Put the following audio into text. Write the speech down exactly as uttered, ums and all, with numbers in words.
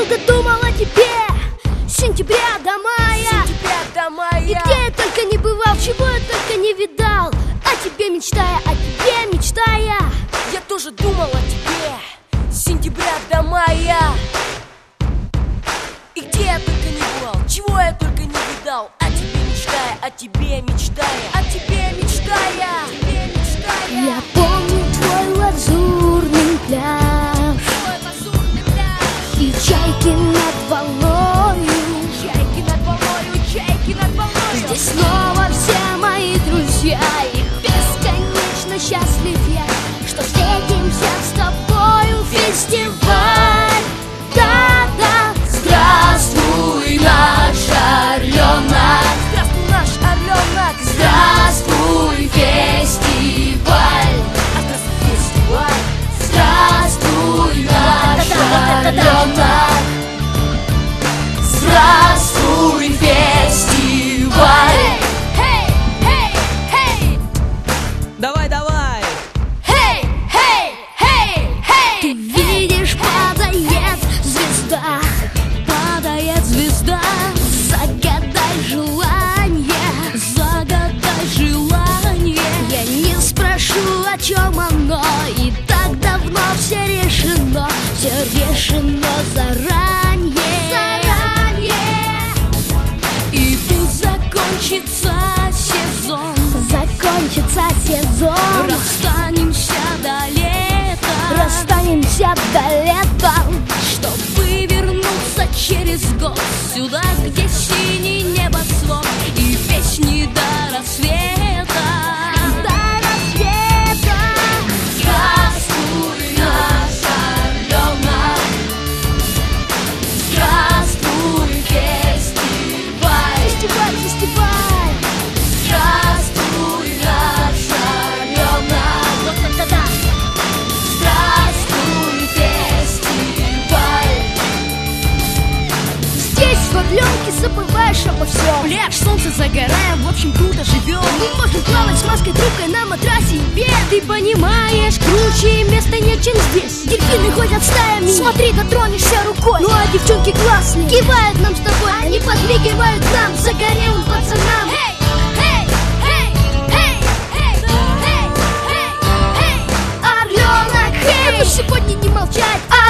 долго думал о тебе, с сентября до мая, сентября до мая. И где я только не бывал, чего я только не видал, о тебе мечтая, о тебе мечтая. Я тоже думал о тебе, с сентября до мая. И где я только не бывал, чего я только не видал, о тебе мечтая, о тебе мечтая, о тебе мечтая, о тебе мечтая. Я помню твой лазурный пляж, Твой лазурный пляж. и чайки над волною, Чайки над волною, чайки над волною. здесь снова все мои друзья, и бесконечно счастлив я, что встретимся с тобою в фестиваль. Да-да, здравствуй, наш орленок, Здравствуй, наш орленок. здравствуй, фестиваль, А здравствуй, фестиваль. здравствуй, наш Вот это да, вот это да. орленок, здравствуй, фестиваль. Эй, эй, эй, Давай, давай! Hey, hey, hey, hey. Ты видишь, падает звезда, падает звезда. Загадай желание, загадай желание. Я не спрошу, о чем оно, и так давно все решено, все решено заранее. Заранее. И тут закончится сезон, закончится сезон. Расстанемся до лета, расстанемся до лета, чтобы вернуться через год сюда, где синий небосвод и песни до рассвета. До рассвета. Здравствуй, наш орленок, здравствуй, фестиваль. Фестиваль, фестиваль. Здравствуй, наш орленок. Вот это да. Здравствуй, фестиваль. Здесь в Орленке забываешь обо всем. пляж, солнце загораем, в общем круто живем. Мы можем плавать с маской трубкой на матрасе и петь. Ты понимаешь, круче места нет, чем здесь. Дельфины ходят стаями, смотри, дотронешься рукой. Ну а девчонки классные, кивают нам с тобой. Они подмигивают нам, загорелым пацанам. Эй, эй, эй, эй, эй, эй, эй, эй. Орленок, эй! А то сегодня не молчать.